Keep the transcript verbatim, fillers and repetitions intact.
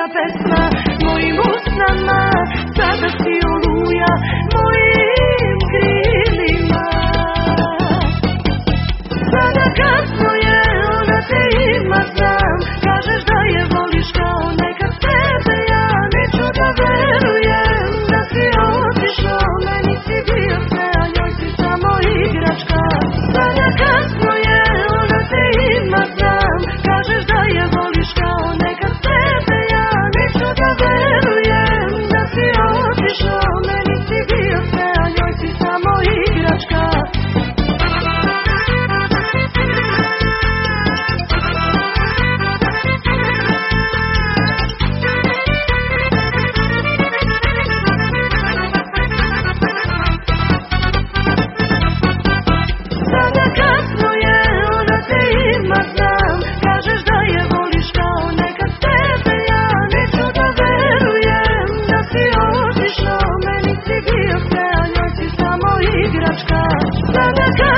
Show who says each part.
Speaker 1: pesma mojim usnama, sada si oluja mojim krilima. Sada kasno je, ona te ima, znam, kažeš da je voliš kao nekad tebe, ja neću da verujem da si otišao, meni si bio sve, a njoj si samo igračka. Sada kasno je, ona te ima, znam, kažeš da je voliš kao nekad tebe, ja neću da verujem da si otišao, meni si bio sve, a njoj si samo igračka. Sada kasno je, ona te ima, znam, kažeš da je voliš kao nekad tebe, ja neću da verujem da si otišao, meni si bio sve, a njoj si samo igračka. Sada